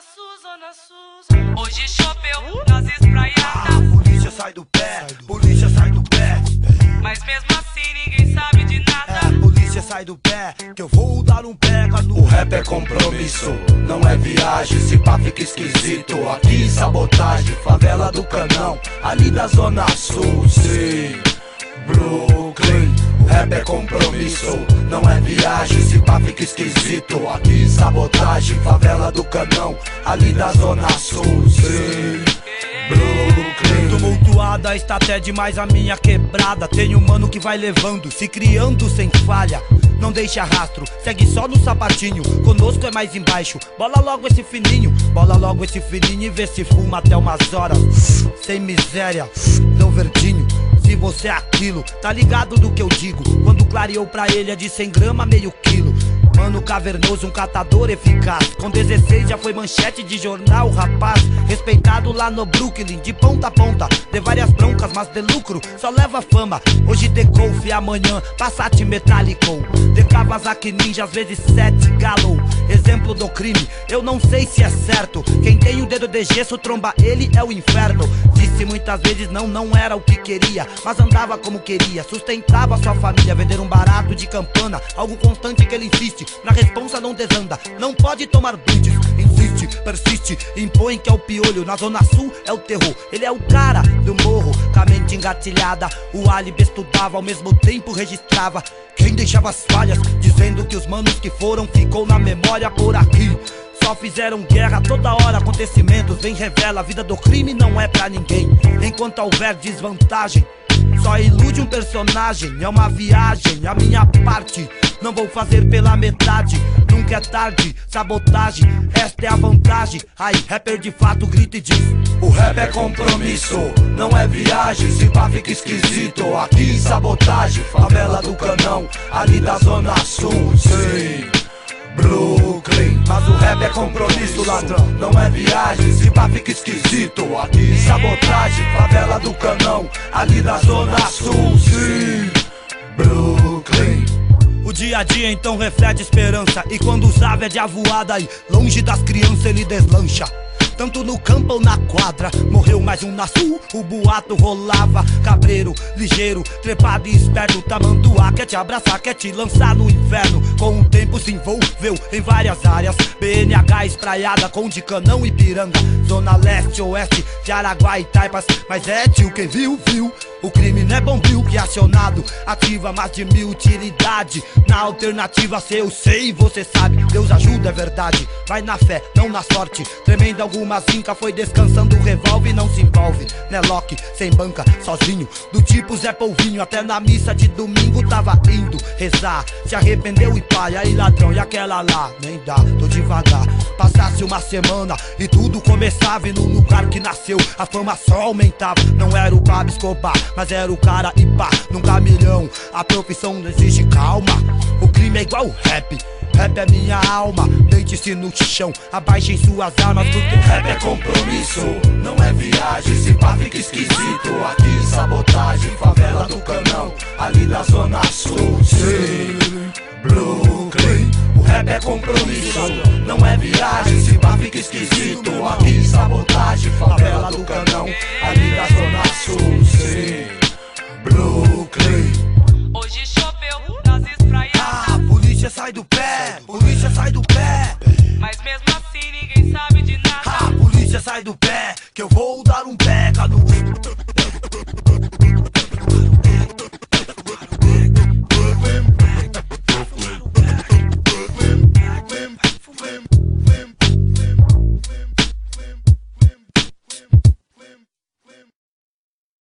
Zona Sul. Hoje choveu nas espraiadas. Polícia sai do pé, polícia sai do pé. Mas mesmo assim ninguém sabe de nada. Polícia sai do pé, que eu vou dar um pega no. O rap é compromisso, não é viagem. Se pá fica esquisito, aqui sabotagem. Favela do Canão, ali da Zona Sul. Sim, Brooklyn. O rap é compromisso, não é viagem. Se pá fica esquisito, aqui sabotagem. Favela do Canão, ali da Zona Sul. Sim, Brooklyn. Tumultuada está até demais a minha quebrada. Tem um mano que vai levando, se criando sem falha. Não deixa rastro, segue só no sapatinho. Conosco é mais embaixo, bola logo esse fininho. Bola logo esse fininho e vê se fuma até umas horas. Sem miséria, não verdinho. Se você é aquilo, tá ligado do que eu digo. Quando clareou pra ele é de 100 gramas, meio quilo. Mano cavernoso, um catador eficaz. Com 16 já foi manchete de jornal, rapaz. Respeitado lá no Brooklyn, de ponta a ponta. De várias broncas, mas de lucro, só leva fama. Hoje de Golf, amanhã Passat Metallico. De Kawasaki Ninja, às vezes 7 Galo. Exemplo do crime, eu não sei se é certo. Quem tem o dedo de gesso, tromba ele é o inferno. Disse muitas vezes não era o que queria, mas andava como queria, sustentava sua família. Vender um barato de campana, algo constante que ele insiste. Na responsa não desanda, não pode tomar brindes. Insiste, persiste, impõe que é o piolho. Na Zona Sul é o terror, ele é o cara do morro. Com a mente engatilhada, o álibi estudava, ao mesmo tempo registrava quem deixava as falhas, dizendo que os manos que foram ficou na memória por aqui. Só fizeram guerra toda hora, acontecimentos vem revela. A vida do crime não é pra ninguém. Enquanto houver desvantagem, só ilude um personagem. É uma viagem, a minha parte não vou fazer pela metade. Nunca é tarde, sabotagem, esta é a vantagem. Aí, rapper de fato grita e diz: o rap é compromisso, não é viagem. Se pá fica esquisito, aqui sabotagem. Favela do Canão, ali da Zona Sul. Sim, Brooklyn. Mas o rap é compromisso, ladrão, não é viagem. Se pá fica esquisito, aqui sabotagem. Favela do Canão, ali da Zona Sul. Sim, Brooklyn. O dia a dia então reflete esperança. E quando os ave é de avoada aí, longe das crianças ele deslancha. Tanto no campo ou na quadra, morreu mais um na sul, o boato rolava. Cabreiro, ligeiro, trepado e esperto, tamanduá, quer te abraçar, quer te lançar no inferno. Com o tempo se envolveu em várias áreas, BNH espraiada com de Canão e Piranga. Zona leste, oeste, de Araguá e Taipas. Mas é tio, quem viu, viu. O crime não é bombril que acionado ativa mais de 1000 utilidade. Na alternativa, se eu sei, você sabe, Deus ajuda, é verdade. Vai na fé, não na sorte. Tremenda alguma zinca, foi descansando o revólver e não se envolve. Né, Loki, sem banca, sozinho, do tipo Zé Polvinho. Até na missa de domingo tava indo rezar. Se arrependeu e palha, e ladrão, e aquela lá, nem dá, tô devagar. Passasse uma semana e tudo começava. E no lugar que nasceu, a fama só aumentava. Não era o Pablo Escobar, mas era o cara e pá, num caminhão. A profissão não exige calma. O crime é igual o rap, rap é minha alma. Deite-se no chão, abaixem suas armas, porque rap é compromisso, não é viagem. Se pá fica esquisito, aqui sabotagem. Favela do Canão, ali da Zona Sul. Sim, Brooklyn. O rap é compromisso, não é viagem. Se pá fica esquisito, aqui sabotagem. Favela do Canão, ali da Zona Sul. Sim, Brooklyn. Hoje choveu nas espraiadas. Polícia sai do pé, polícia sai do pé. Mas mesmo assim ninguém sabe de nada. Polícia sai do pé, que eu vou dar um pega no.